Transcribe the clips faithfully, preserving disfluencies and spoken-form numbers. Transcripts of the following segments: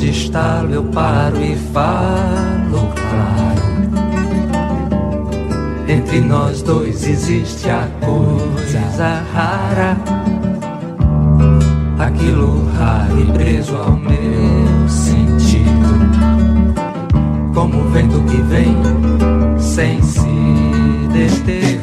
de estalo eu paro e falo claro. Entre nós dois existe a coisa rara, aquilo raro e preso ao meu sentido, como o vento que vem sem se deter.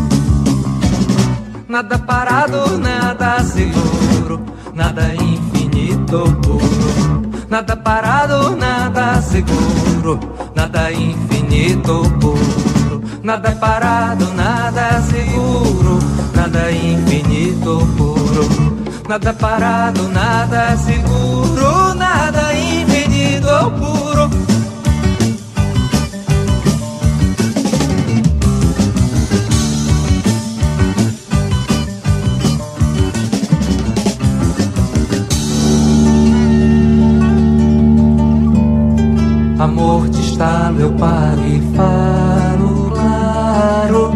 Nada parado, nada seguro, nada infinito puro. Nada parado, nada seguro, nada infinito puro. Nada parado, nada seguro, nada infinito puro. Nada parado, nada seguro, nada infinito puro. Amor de estalo eu paro e falo claro.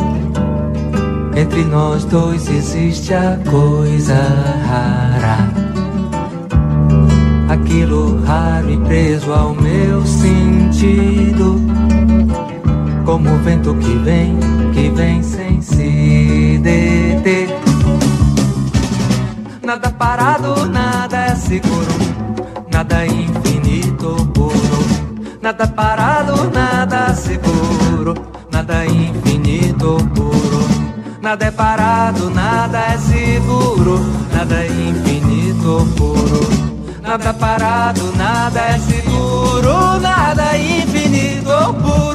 Entre nós dois existe a coisa rara, aquilo raro e preso ao meu sentido, como o vento que vem, que vem sem se deter. Nada parado, nada é seguro, nada infinito puro. Nada parado, nada seguro, nada infinito puro. Nada é parado, nada é seguro, nada é infinito puro. Nada parado, nada é seguro, nada é infinito puro.